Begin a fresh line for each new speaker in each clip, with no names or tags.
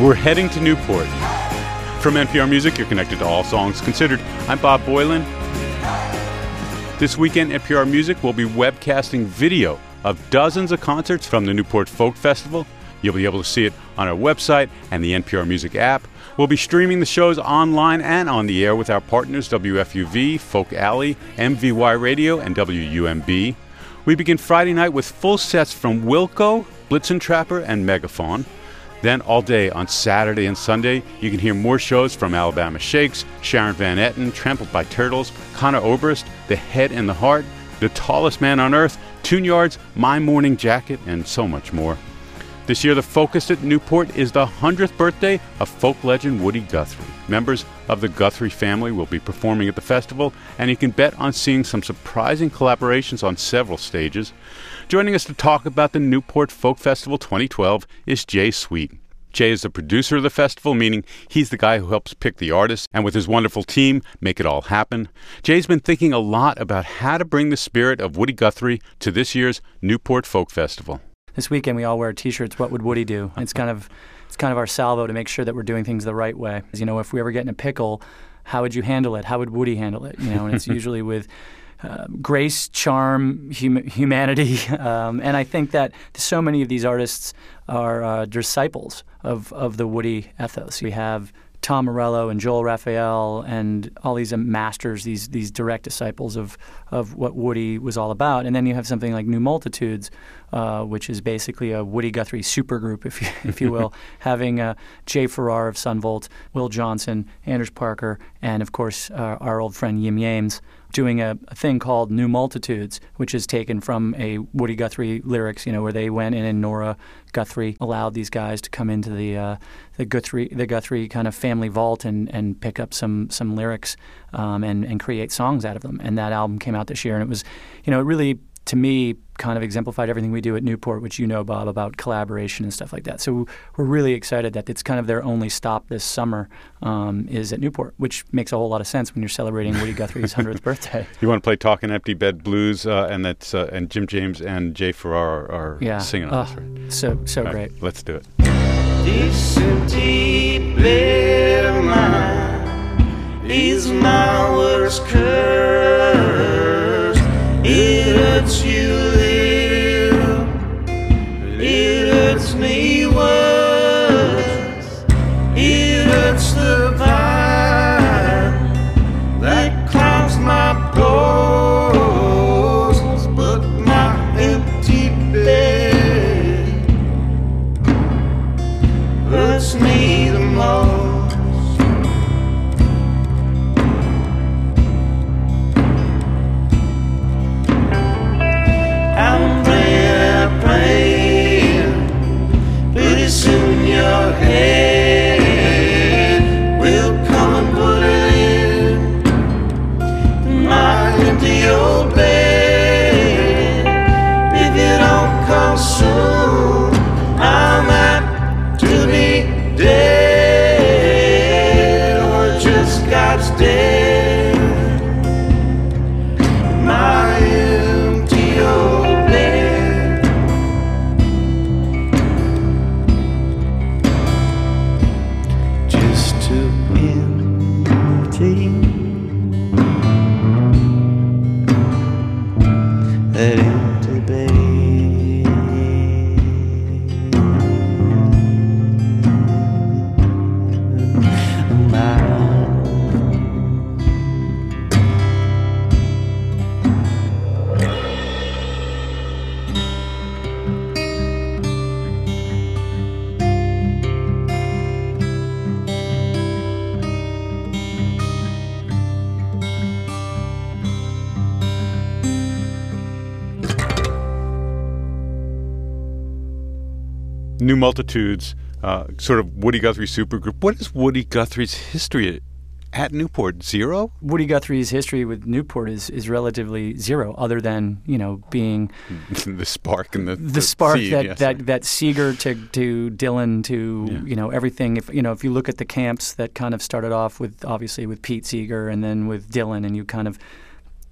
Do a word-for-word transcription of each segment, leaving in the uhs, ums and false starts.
We're heading to Newport. From N P R Music, you're connected to All Songs Considered. I'm Bob Boilen. This weekend, N P R Music will be webcasting video of dozens of concerts from the Newport Folk Festival. You'll be able to see it on our website and the N P R Music app. We'll be streaming the shows online and on the air with our partners W F U V, Folk Alley, M V Y Radio, and W U M B. We begin Friday night with full sets from Wilco, Blitzen Trapper, and Megaphone. Then all day on Saturday and Sunday, you can hear more shows from Alabama Shakes, Sharon Van Etten, Trampled by Turtles, Connor Oberst, The Head and the Heart, The Tallest Man on Earth, Tune Yards, My Morning Jacket, and so much more. This year, the focus at Newport is the hundredth birthday of folk legend Woody Guthrie. Members of the Guthrie family will be performing at the festival, and you can bet on seeing some surprising collaborations on several stages. Joining us to talk about the Newport Folk Festival twenty twelve is Jay Sweet. Jay is the producer of the festival, meaning he's the guy who helps pick the artists and with his wonderful team make it all happen. Jay's been thinking a lot about how to bring the spirit of Woody Guthrie to this year's Newport Folk Festival.
This weekend we all wear T-shirts, What Would Woody Do? It's kind of it's kind of our salvo to make sure that we're doing things the right way. You know, if we ever get in a pickle, how would you handle it? How would Woody handle it? You know, and it's usually with uh, grace, charm, hum- humanity, um, and I think that so many of these artists are uh, disciples of of the Woody ethos. We have Tom Morello and Joel Raphael and all these masters, these these direct disciples of of what Woody was all about. And then you have something like New Multitudes, uh, which is basically a Woody Guthrie supergroup, if you, if you will, having uh, Jay Farrar of Sunvolt, Will Johnson, Anders Parker, and of course uh, our old friend Yim Yames, doing a, a thing called New Multitudes, which is taken from a Woody Guthrie lyrics, you know, where they went in and Nora Guthrie allowed these guys to come into the uh, the Guthrie the Guthrie kind of family vault and, and pick up some some lyrics um, and and create songs out of them. And that album came out this year, and it was, you know, it really, to me, kind of exemplified everything we do at Newport, which you know, Bob, about collaboration and stuff like that. So we're really excited that it's kind of their only stop this summer um, is at Newport, which makes a whole lot of sense when you're celebrating Woody Guthrie's hundredth birthday.
You want to play Talkin' Empty Bed Blues, uh, and that's uh, and Jim James and Jay Farrar are, are
yeah.
singing on
oh,
this, right?
So, so
All
great.
Right, let's do it.
This empty bed of mine is my worst curse. It hurts you live, it hurts me worse. It hurts the vine that climbs my posts, but my empty bed hurts me the most. I'm praying, praying, pretty soon your head will come and put it in my empty old bed. If you don't come soon, I'm apt to be dead, or just God's dead. My empty old bed. Just too empty. That empty bed.
New Multitudes, uh, sort of Woody Guthrie supergroup. What is Woody Guthrie's history at, at Newport? Zero?
Woody Guthrie's history with Newport is, is relatively zero, other than, you know, being
the spark and the
the, the spark
seed,
that,
yes.
that that Seeger to to Dylan to
Yeah.
you know everything. If you know if you look at the camps that kind of started off with obviously with Pete Seeger and then with Dylan, and you kind of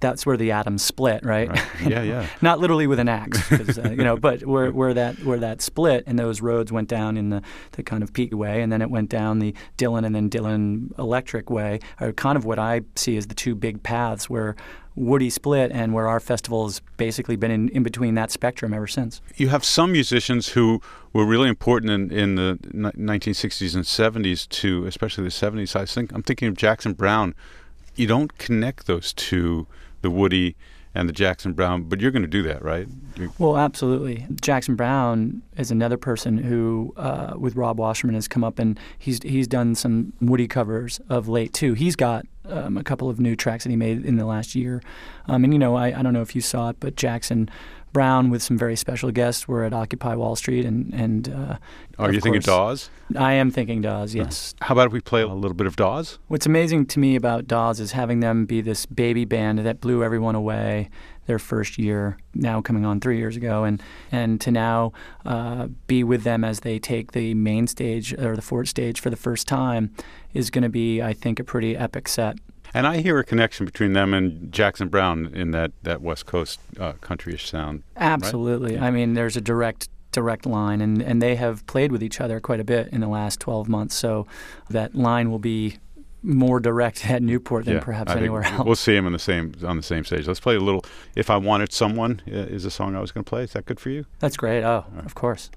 that's where the atoms split, right?
Right. Yeah, yeah.
Not literally with an axe, 'cause, uh, you know, but where where that where that split and those roads went down in the, the kind of Peak way, and then it went down the Dylan and then Dylan Electric way, are kind of what I see as the two big paths where Woody split and where our festival has basically been in, in between that spectrum ever since.
You have some musicians who were really important in, in the nineteen sixties and seventies to, especially the seventies. I think I'm thinking of Jackson Browne. You don't connect those two, the Woody and the Jackson Browne, but you're going to do that, right? You're...
Well, absolutely. Jackson Browne is another person who, uh, with Rob Wasserman, has come up and he's he's done some Woody covers of late too. He's got um, a couple of new tracks that he made in the last year, um, and you know, I, I don't know if you saw it, but Jackson Browne with some very special guests were at Occupy Wall Street, and and uh,
are you thinking Dawes?
I am thinking Dawes, yes.
How about if we play a little bit of Dawes?
What's amazing to me about Dawes is having them be this baby band that blew everyone away their first year, now coming on three years ago, and and to now uh, be with them as they take the main stage or the Fort stage for the first time is going to be, I think, a pretty epic set.
And I hear a connection between them and Jackson Browne in that, that West Coast uh, countryish sound.
Absolutely.
Right?
I mean, there's a direct direct line, and, and they have played with each other quite a bit in the last twelve months, so that line will be more direct at Newport than
yeah,
perhaps
I
anywhere else.
We'll see him in the same on the same stage. Let's play a little If I Wanted Someone is a song I was going to play. Is that good for you?
That's great. Oh, right. Of course.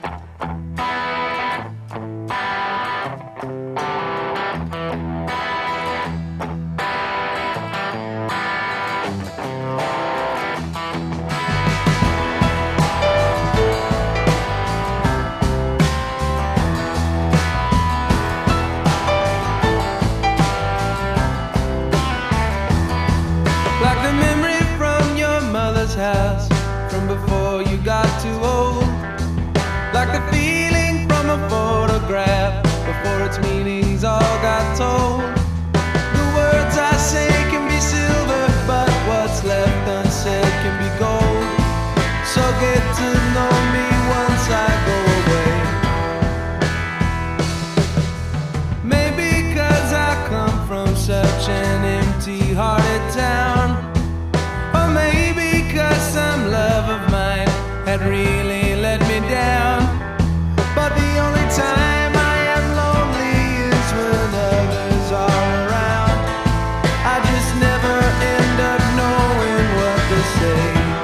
House from before you got too old, like the feeling from a photograph before its meanings all got told. The words I say can be silver, but what's left unsaid can be gold. So get to know me once I go away. Maybe 'cause I come from such an empty-hearted town, or maybe some love of mine had really let me down. But the only time I am lonely is when others are around. I just never end up knowing what to say.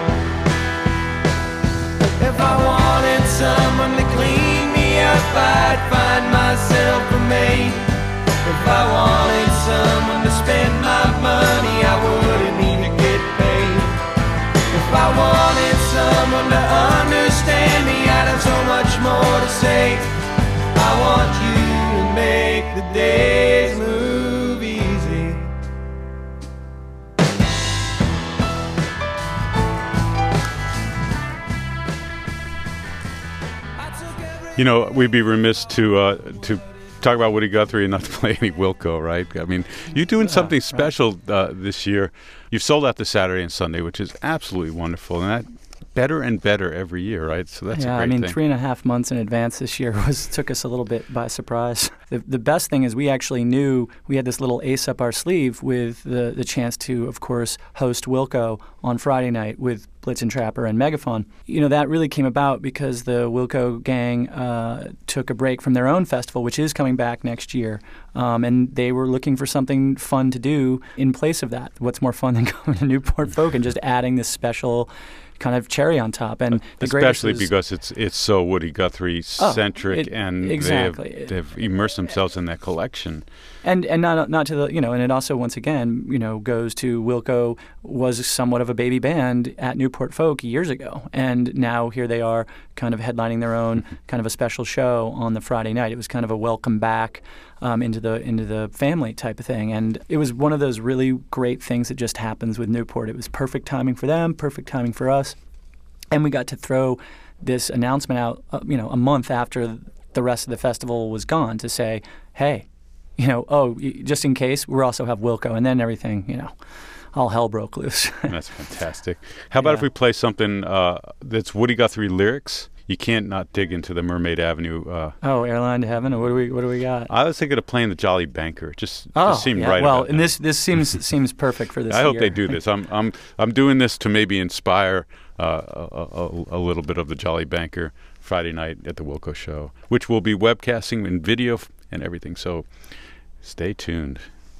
If I wanted someone to clean me up, I'd find myself a maid. If I wanted someone to spend my money, I wouldn't need to get paid. If I wanted someone to understand me, I'd have so much more to say. I want you to make the days move easy.
You know, we'd be remiss to uh, to talk about Woody Guthrie and not to play any Wilco, right? I mean, you're doing something special uh, this year. You've sold out the Saturday and Sunday, which is absolutely wonderful, and that better and better every year, right? So that's
yeah,
a great
I mean,
thing.
three and a half months in advance this year was took us a little bit by surprise. The, the best thing is we actually knew we had this little ace up our sleeve with the, the chance to, of course, host Wilco on Friday night with Blitzen Trapper and Megaphone. You know, that really came about because the Wilco gang uh, took a break from their own festival, which is coming back next year, um, and they were looking for something fun to do in place of that. What's more fun than going to Newport Folk and just adding this special kind of cherry on top, and the
especially
is,
because it's it's so Woody Guthrie centric,
oh,
and
exactly.
they have, they've immersed themselves in that collection.
And and not not to the you know, and it also once again you know goes to Wilco was somewhat of a baby band at Newport Folk years ago, and now here they are, kind of headlining their own kind of a special show on the Friday night. It was kind of a welcome back um, into the into the family type of thing, and it was one of those really great things that just happens with Newport. It was perfect timing for them, perfect timing for us, and we got to throw this announcement out, uh, you know, a month after the rest of the festival was gone to say, hey. You know, oh, just in case, we also have Wilco, and then everything, you know, all hell broke loose.
That's fantastic. How about
yeah.
if we play something uh, that's Woody Guthrie lyrics? you can't not dig into the Mermaid Avenue. Uh,
oh, Airline to Heaven. What do we What do we got?
I was thinking of playing the Jolly Banker. Just,
oh,
just seemed
yeah.
right.
Well,
about
and
that.
this this seems seems perfect for this.
I hope
year.
they do this. I'm I'm I'm doing this to maybe inspire uh, a, a, a little bit of the Jolly Banker Friday night at the Wilco Show, which will be webcasting and video and everything. So stay tuned.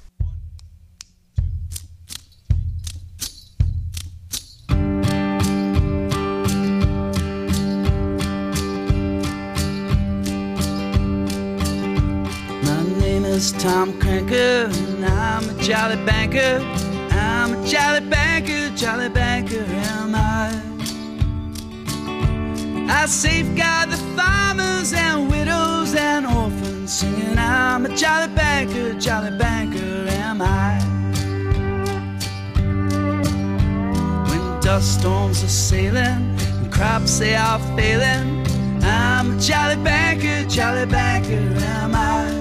Tom Cranker, and I'm a jolly banker. I'm a jolly banker, jolly banker am I. I safeguard the farmers and widows and orphans, singing I'm a jolly banker, jolly banker am I. When dust storms are sailing and crops they are failing, I'm a jolly banker, jolly banker am I.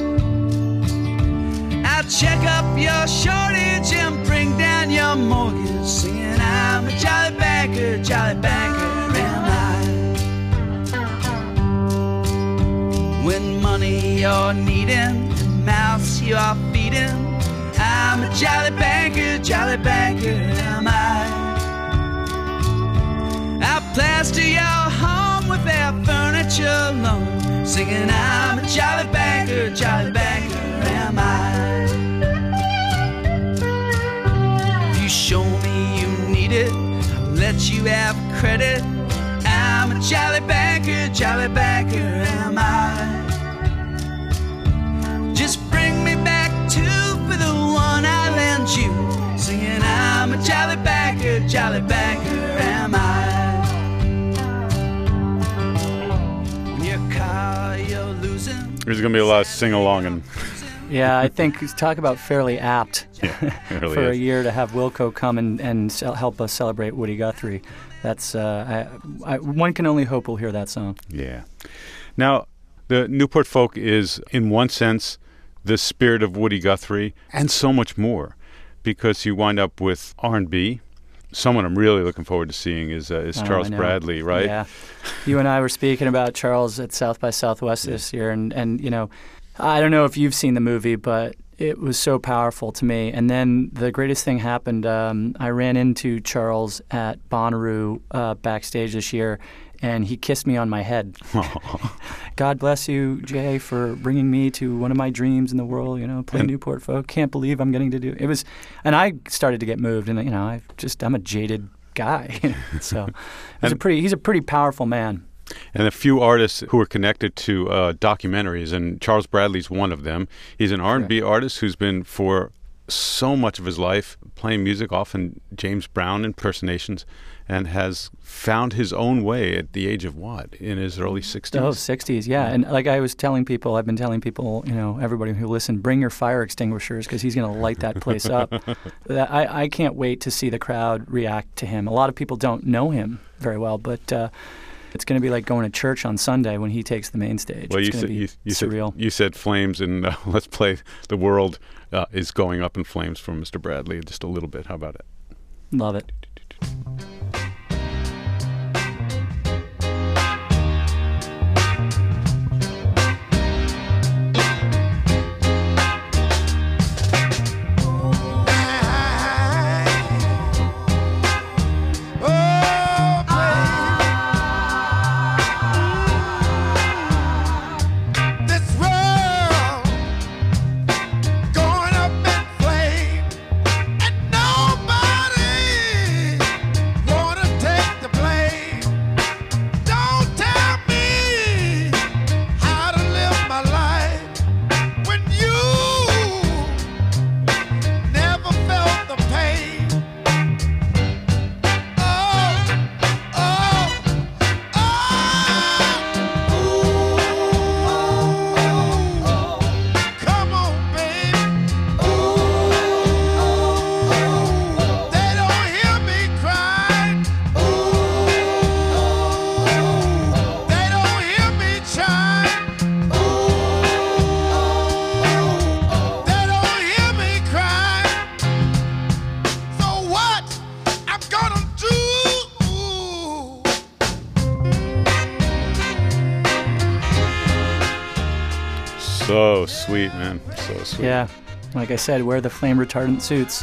I'll check up your shortage and bring down your mortgage, singing I'm a jolly banker, jolly banker am I. When money you're needing and mouths you are feeding, I'm a jolly banker, jolly banker am I. I'll plaster your home with their furniture loan, singing I'm a jolly banker, jolly banker am I. You show me you need it, I'll let you have credit. I'm a jolly banker, jolly banker am I. Just bring me back two for the one I lent you, singing I'm a jolly banker, jolly banker am I. In your car you're losing.
There's going to be a lot of sing-along and
Yeah, I think talk about fairly apt
yeah, it really
for
is.
a year to have Wilco come and, and ce- help us celebrate Woody Guthrie. That's uh, I, I, one can only hope we'll hear that song.
Yeah. Now, the Newport Folk is, in one sense, the spirit of Woody Guthrie and so much more, because you wind up with R and B. Someone I'm really looking forward to seeing is uh, is
Oh,
Charles
I know.
Bradley, right?
Yeah. You and I were speaking about Charles at South by Southwest
Yeah.
this year, and, and you know, I don't know if you've seen the movie, but it was so powerful to me. And then the greatest thing happened. Um, I ran into Charles at Bonnaroo uh, backstage this year, and he kissed me on my head. God bless you, Jay, for bringing me to one of my dreams in the world. You know, play
And-
Newport Folk. Can't believe I'm getting to do it. Was, and I started to get moved. And you know, I just I'm a jaded guy. So he's a
And-
pretty he's a pretty powerful man.
And a few artists who are connected to uh, documentaries, and Charles Bradley's one of them. He's an R and B artist who's been for so much of his life playing music, often James Brown impersonations, and has found his own way at the age of what? In his early sixties?
Oh, sixties, yeah. And like I was telling people, I've been telling people, you know, everybody who listen, bring your fire extinguishers because he's going to light that place up. That- I, I can't wait to see the crowd react to him. A lot of people don't know him very well, but uh, it's going to be like going to church on Sunday when he takes the main stage.
Well,
it's
you
going
said
to be
you, you said
surreal.
you said flames, and uh, let's play "The World uh, Is Going Up in Flames" from Mister Bradley. Just a little bit. How about it?
Love it.
Going up in flames, and nobody
So sweet, man. So sweet.
Yeah. Like I said, wear the flame retardant suits.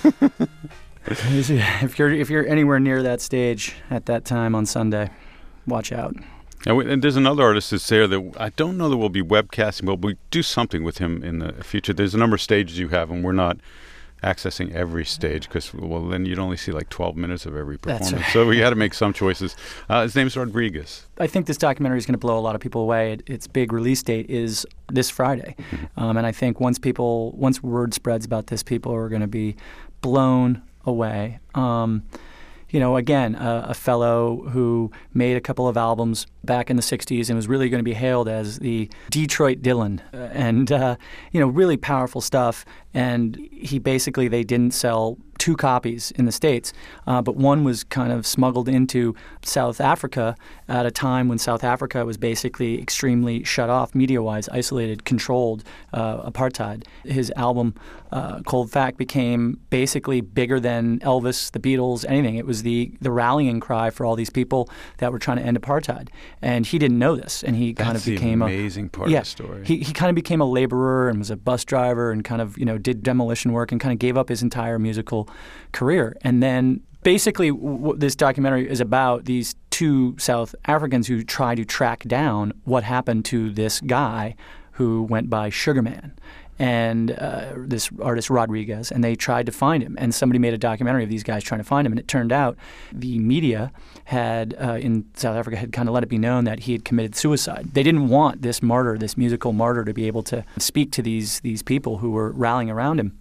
if you're if you're anywhere near that stage at that time on Sunday, watch out.
And, we, and there's another artist that's there that I don't know that we'll be webcasting, but we'll do something with him in the future. There's a number of stages you have, and we're not accessing every stage because, well, then you'd only see like twelve minutes of every performance. Right. So we had to make some choices. Uh, his name's Rodriguez.
I think this documentary is going to blow a lot of people away. It, its big release date is this Friday. Mm-hmm. Um, and I think once people, once word spreads about this, people are going to be blown away. Um, you know, again, uh, a fellow who made a couple of albums back in the sixties and was really going to be hailed as the Detroit Dylan, uh, and, uh, you know, really powerful stuff. And he basically, they didn't sell two copies in the States, uh, but one was kind of smuggled into South Africa at a time when South Africa was basically extremely shut off, media-wise, isolated, controlled, uh, apartheid. His album, uh, Cold Fact, became basically bigger than Elvis, the Beatles, anything. It was the, the rallying cry for all these people that were trying to end apartheid. And he didn't know this, and he
That's
kind of became
the
a
amazing part
yeah,
of the story.
He he kind of became a laborer and was a bus driver and kind of, you know, did demolition work and kind of gave up his entire musical career. And then basically what this documentary is about, these two South Africans who try to track down what happened to this guy who went by Sugarman. And uh, this artist Rodriguez, and they tried to find him. And somebody made a documentary of these guys trying to find him. And it turned out the media had, uh, in South Africa, had kind of let it be known that he had committed suicide. They didn't want this martyr, this musical martyr, to be able to speak to these these people who were rallying around him.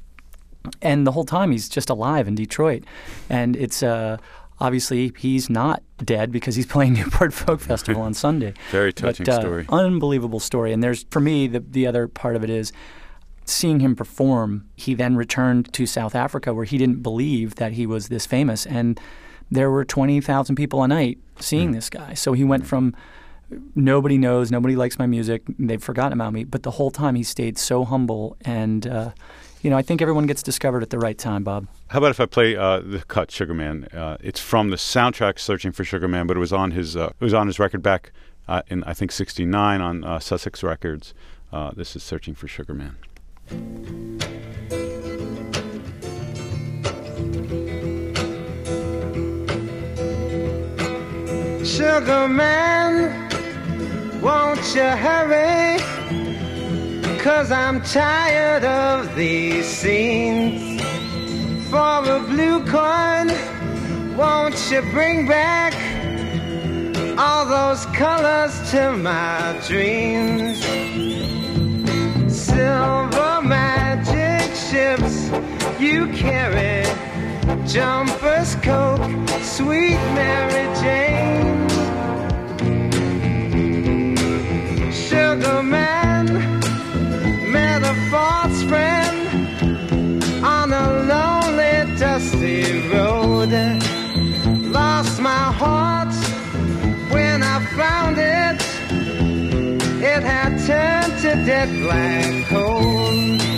And the whole time he's just alive in Detroit. And it's... Uh, Obviously, he's not dead because he's playing Newport Folk Festival on Sunday.
Very touching
but, uh,
story.
Unbelievable story. And there's, for me, the the other part of it is seeing him perform. He then returned to South Africa where he didn't believe that he was this famous. And there were twenty thousand people a night seeing mm. this guy. So he went from nobody knows, nobody likes my music, they've forgotten about me. But the whole time he stayed so humble and... Uh, You know, I think everyone gets discovered at the right time, Bob.
How about if I play uh, the cut Sugarman? Uh, it's from the soundtrack Searching for Sugarman, but it was on his uh, it was on his record back uh, in I think sixty-nine on uh, Sussex Records. Uh, this is Searching for Sugarman.
Sugarman, won't you hurry? 'Cause I'm tired of these scenes. For a blue coin, won't you bring back all those colors to my dreams? Silver magic ships you carry, jumpers, Coke, sweet Mary Jane. Sugarman, met a false friend on a lonely, dusty road. Lost my heart when I found it. It had turned to dead black coal.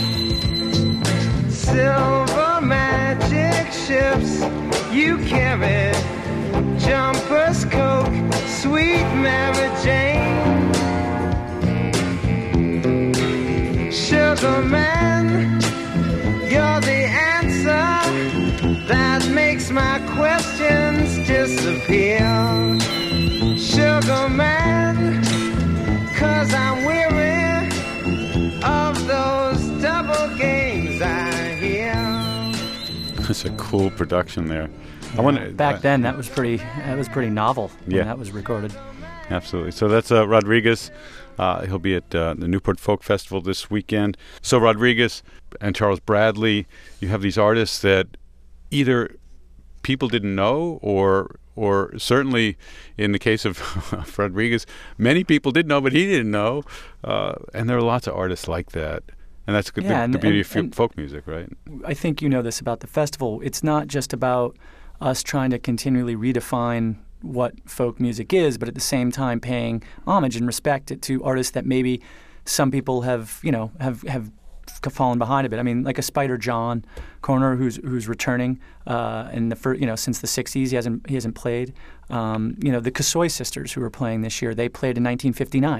Silver magic ships you carry, jumpers, Coke, sweet Mary Jane. Sugarman, you're the answer that makes my questions disappear. Sugarman, 'cause I'm weary of those double games I hear.
That's a cool production there.
Yeah.
I wonder,
Back
uh,
then, that was pretty. That was pretty novel when
yeah.
that was recorded.
Absolutely. So that's uh, Rodriguez. Uh, he'll be at uh, the Newport Folk Festival this weekend. So Rodriguez and Charles Bradley, you have these artists that either people didn't know or or certainly in the case of Rodriguez, many people did know, but he didn't know. Uh, and there are lots of artists like that. And that's good,
yeah,
the,
and,
the beauty
and,
of
and
folk music, right?
I think you know this about the festival. It's not just about us trying to continually redefine what folk music is, but at the same time paying homage and respect to artists that maybe some people have, you know, have have fallen behind a bit. I mean, like a Spider John Corner, who's who's returning uh, in the first, you know, since the sixties. He hasn't he hasn't played. Um, you know, the Kasoy Sisters, who are playing this year, they played in nineteen fifty-nine.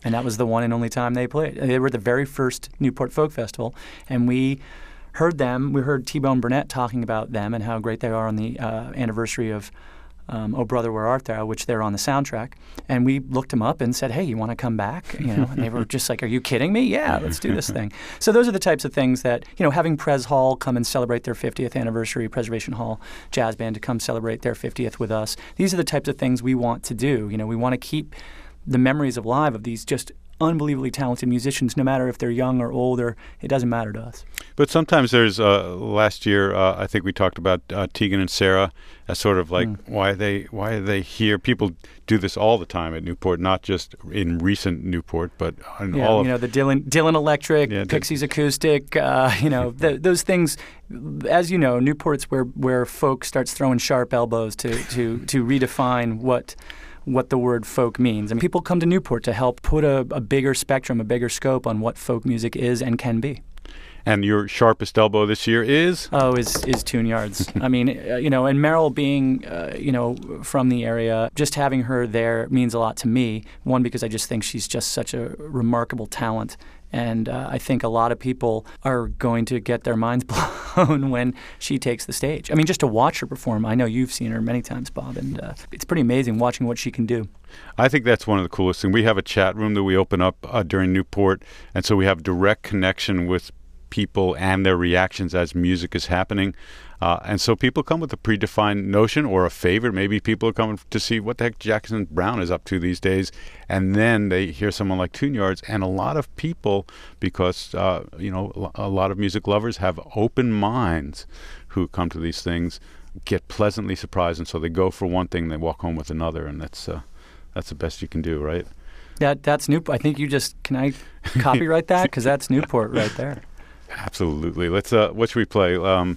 And that was the one and only time they played. They were the very first Newport Folk Festival, and we heard them. We heard T-Bone Burnett talking about them and how great they are on the uh, anniversary of um, Oh Brother, Where Art Thou, which they're on the soundtrack. And we looked them up and said, hey, you want to come back? You know, and they were just like, are you kidding me? Yeah, let's do this thing. So those are the types of things that, you know, having Pres Hall come and celebrate their fiftieth anniversary, Preservation Hall Jazz Band to come celebrate their fiftieth with us. These are the types of things we want to do. You know, we want to keep the memories of live of these just unbelievably talented musicians, no matter if they're young or old, or it doesn't matter to us.
But sometimes there's, uh, last year, uh, I think we talked about uh, Tegan and Sarah as sort of like, mm. why are they why are they here? People do this all the time at Newport, not just in recent Newport, but in
yeah,
all of...
you know, the Dylan, Dylan Electric,
yeah,
Pixies the, Acoustic, uh, you know, the, those things, as you know, Newport's where, where folk starts throwing sharp elbows to, to, to redefine what... what the word folk means. I mean, people come to Newport to help put a, a bigger spectrum, a bigger scope on what folk music is and can be.
And your sharpest elbow this year is?
Oh, is is Tune Yards. I mean, uh, you know, and Meryl being, uh, you know, from the area, just having her there means a lot to me. One, because I just think she's just such a remarkable talent. And uh, I think a lot of people are going to get their minds blown when she takes the stage. I mean, just to watch her perform, I know you've seen her many times, Bob, and uh, it's pretty amazing watching what she can do.
I think that's one of the coolest things. We have a chat room that we open up uh, during Newport, and so we have direct connection with people and their reactions as music is happening. Uh, and so people come with a predefined notion or a favorite. Maybe people are coming to see what the heck Jackson Browne is up to these days. And then they hear someone like Tune Yards. And a lot of people, because, uh, you know, a lot of music lovers have open minds who come to these things, get pleasantly surprised. And so they go for one thing, they walk home with another. And that's uh, that's the best you can do, right?
That That's Newport. I think you just, can I copyright that? Because that's Newport right there.
Absolutely. Let's. Uh, what should we play? Um,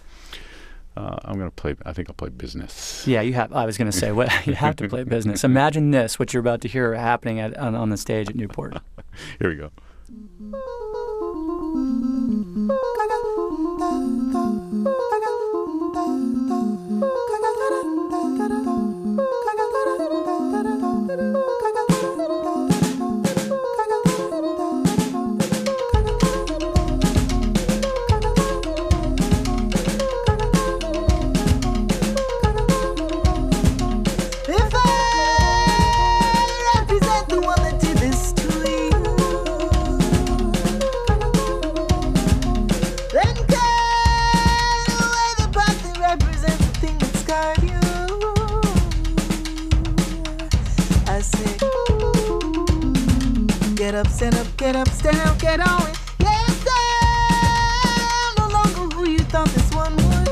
uh, I'm going to play. I think I'll play Business.
Yeah, you have. I was going to say, what you have to play Business. Imagine this: what you're about to hear happening at on, on the stage at Newport.
Here we go.
Get up, stand up, get up, stand up, get on it. Yes, I'm no longer who you thought this one would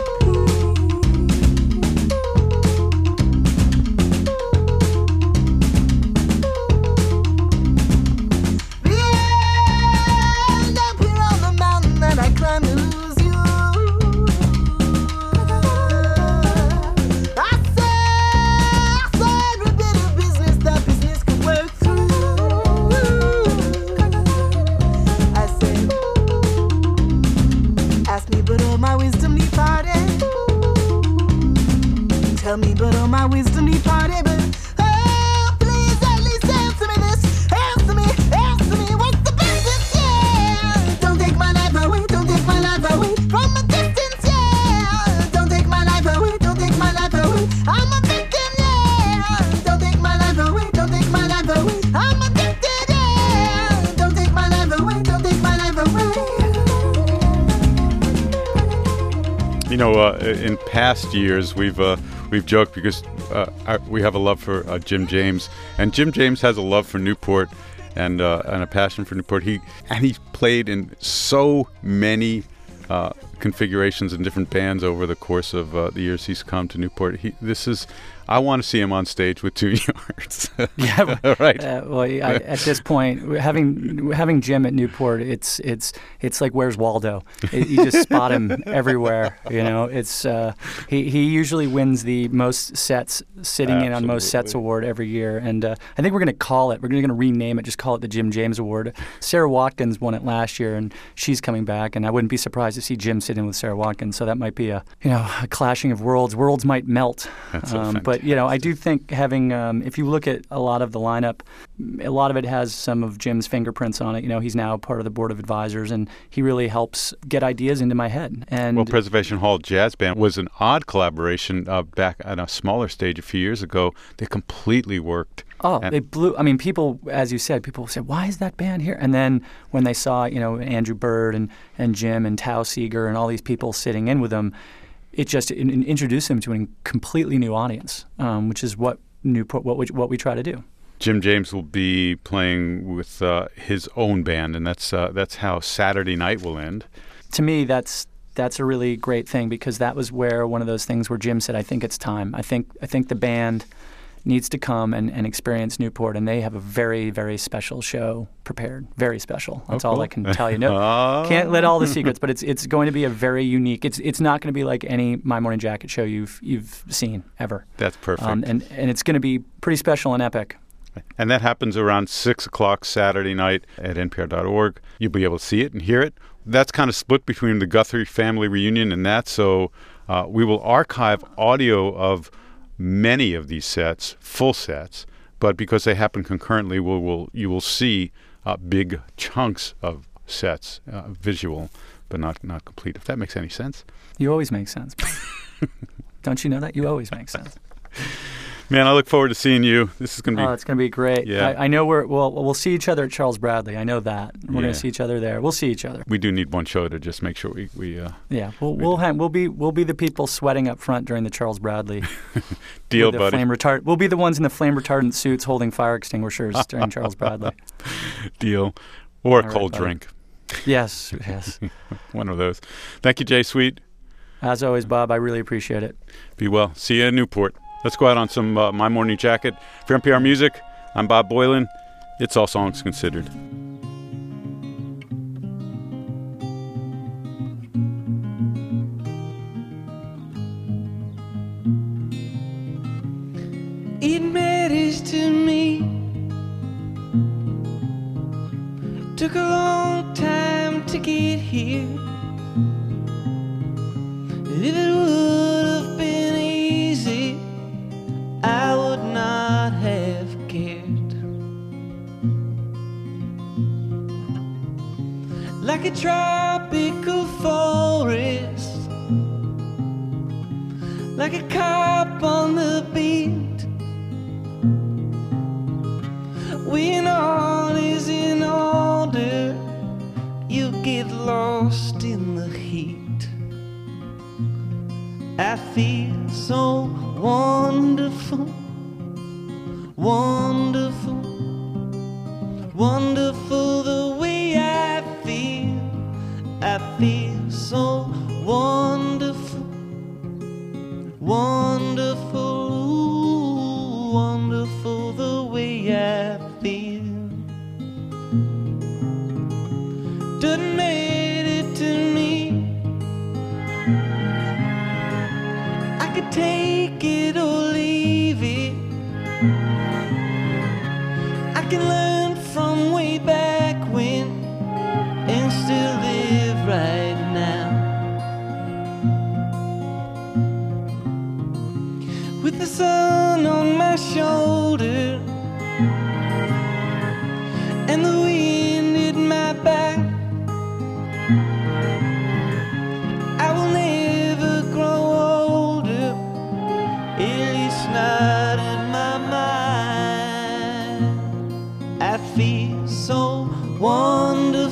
be. Beyond up here on the mountain that I climbed to lose you. I said, I said we did a business that business could work through. My wisdom departed. Tell me, but all my wisdom departed. But oh, please at least answer me this. Answer me, answer me. What's the business? Yeah. Don't take my life away. Don't take my life away from a distance. Yeah. Don't take my life away. Don't take my life away. I'm a victim. Yeah. Don't take my life away. Don't take my life away. I'm addicted. Yeah. Don't take my life away. Don't take my life away.
You know, uh, in past years, we've uh, we've joked because uh, our, we have a love for uh, Jim James, and Jim James has a love for Newport and uh, and a passion for Newport. He and he's played in so many uh, configurations and different bands over the course of uh, the years he's come to Newport. He, this is. I want to see him on stage with Tune Yards.
Yeah,
right.
Uh, well, I, at this point, having having Jim at Newport, it's it's it's like Where's Waldo? It, you just spot him everywhere. You know, it's uh, he he usually wins the most sets sitting Absolutely. in on most sets award every year, and uh, I think we're going to call it. We're going to rename it. Just call it the Jim James Award. Sarah Watkins won it last year, and she's coming back, and I wouldn't be surprised to see Jim sit in with Sarah Watkins. So that might be a you know a clashing of worlds. Worlds might melt.
That's so
um, but But, you know, I do think having, um, if you look at a lot of the lineup, a lot of it has some of Jim's fingerprints on it. You know, he's now part of the board of advisors, and he really helps get ideas into my head. And
Well, Preservation Hall Jazz Band was an odd collaboration uh, back at a smaller stage a few years ago. They completely worked.
Oh,
and
they blew. I mean, people, as you said, people said, why is that band here? And then when they saw, you know, Andrew Bird and, and Jim and Tao Seeger and all these people sitting in with them, it just it, it introduced them to a completely new audience, um, which is what Newport, what we, what we try to do.
Jim James will be playing with uh, his own band, and that's uh, that's how Saturday night will end.
To me, that's that's a really great thing, because that was where one of those things where Jim said, I think it's time. I think I think the band needs to come and, and experience Newport, and they have a very, very special show prepared. Very special. That's
Oh,
all
cool.
I can tell you. No, can't let all the secrets, but it's it's going to be a very unique. It's it's not going to be like any My Morning Jacket show you've you've seen ever.
That's perfect.
Um, and and it's going to be pretty special and epic.
And that happens around six o'clock Saturday night at N P R dot org. You'll be able to see it and hear it. That's kind of split between the Guthrie family reunion and that, so uh, we will archive audio of many of these sets, full sets, but because they happen concurrently, we'll, we'll, you will see uh, big chunks of sets, uh, visual, but not, not complete, if that makes any sense.
You always make sense. Don't you know that? You always make sense.
Man, I look forward to seeing you. This is going to be...
Oh, it's going to be great.
Yeah.
I, I know we're we'll we'll see each other at Charles Bradley. I know that we're
Yeah.
going to see each other there. We'll see each other.
We do need one show to just make sure we... we uh,
Yeah, we'll we'll ha- we'll be we'll be the people sweating up front during the Charles Bradley.
deal,
with the
buddy.
Flame retard- we'll be the ones in the flame retardant suits holding fire extinguishers during Charles Bradley.
Deal. Or a
All right,
cold
buddy.
drink.
Yes, yes.
One of those. Thank you, Jay Sweet.
As always, Bob, I really appreciate it.
Be well. See you in Newport. Let's go out on some uh, My Morning Jacket. For N P R Music, I'm Bob Boylan. It's All Songs Considered.
It matters to me. Took a long time to get here. If it would have been easy, I would not have cared. Like a tropical forest, like a cop on the beat, when all is in order, you get lost in the heat. I feel so wonderful, wonderful, wonderful the way I feel. I feel so wonderful, wonderful, ooh, wonderful the way I feel. Doesn't matter to me. I could take it or leave it. I can learn from way back when and still live right now. With the sun on my shoulder and the wind in my back, I will never grow older, at least not in my mind. I feel so wonderful,